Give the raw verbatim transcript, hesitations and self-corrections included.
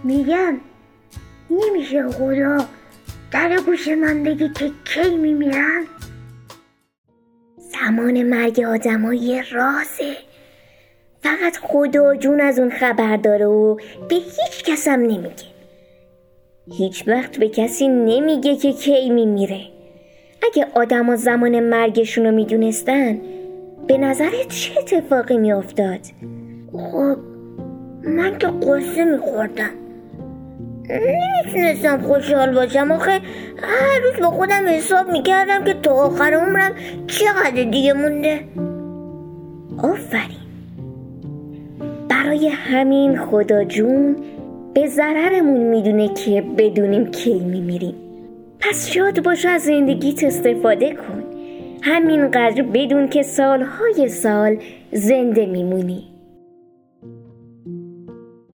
میگم نمیشه خدا در گوش من بگی که کی میمیرن؟ زمان مرگ آدم ها یه رازه، فقط خدا جون از اون خبر داره و به هیچ کس هم نمیگه. هیچ وقت به کسی نمیگه که کی میمیره. اگه آدم ها زمان مرگشون رو میدونستن به نظرت چه اتفاقی میافتاد؟ خب من که قصه میخوردم، نمیتونستم خوشحال باشم. آخه هر روز با خودم حساب میکردم که تا آخر عمرم چقدر دیگه مونده. آفرین، برای همین خدا جون به ضررمون میدونه که بدونیم کی میمیریم. پس شاد باش، از زندگیت استفاده کن، همینقدر بدون که سالهای سال زنده میمونی.